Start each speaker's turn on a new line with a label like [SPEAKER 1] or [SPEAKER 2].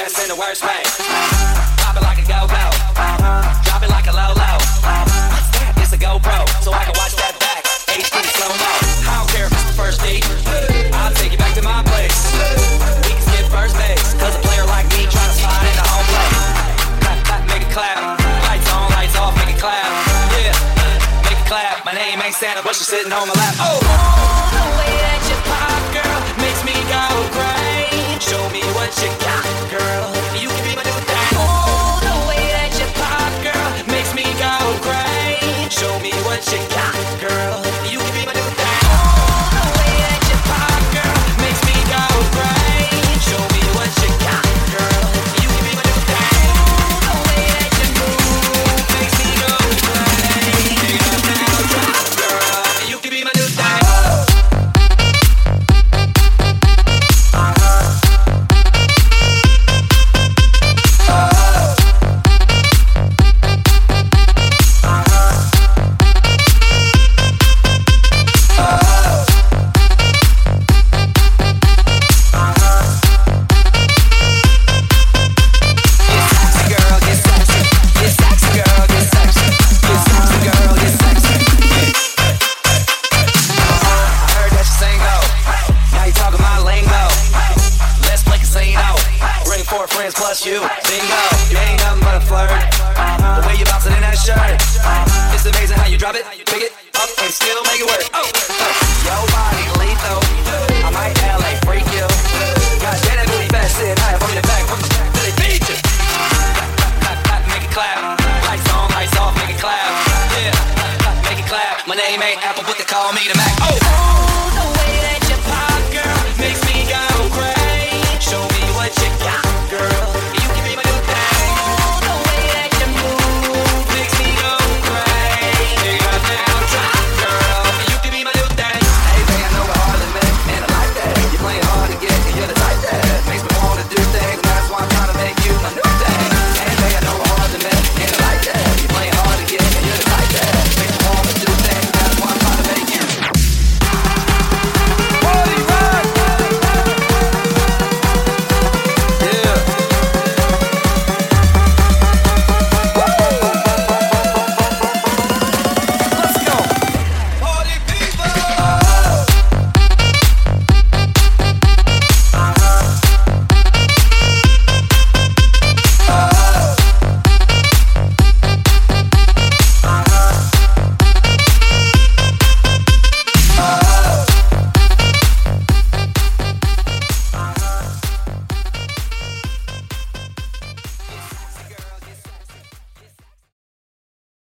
[SPEAKER 1] best in the worst way. Pop it like a go-go, drop it like a low-low. What's that? It's a GoPro, so I can watch that back. HD slow-mo. I don't care if it's the first date. I'll take you back to my place. We can skip first base, cause a player like me trying to slide into home plate. Clap, clap, make it clap. Lights on, lights off, make it clap. Yeah, make it clap. My name ain't Santa, but she's sitting on my lap. Oh, the way that you pop, girl, makes me go crazy. Show me what you got, girl. You can be my new thing. Oh, the way that you pop, girl, makes me go crazy. Show me what you got, girl. You can be my new thing. Oh, the way that you pop, girl, makes me go crazy. Show me what you got, girl. You can be my new thing. Oh, the way that you move makes me go crazy. Take it up now, drop, girl. You can be my new thing. Plus you, bingo, you ain't nothing but a flirt. The way you bouncing in that shirt, it's amazing how you drop it, pick it up, and still make it work. Oh, your body lethal, I might LA freak you. God damn that booty fast, sit high from your back, from the back to the beat you. Clap, clap, make it clap. Lights on, lights off, make it clap. Yeah, clap, make it clap. My name ain't Apple, but they call me the Mac. Oh.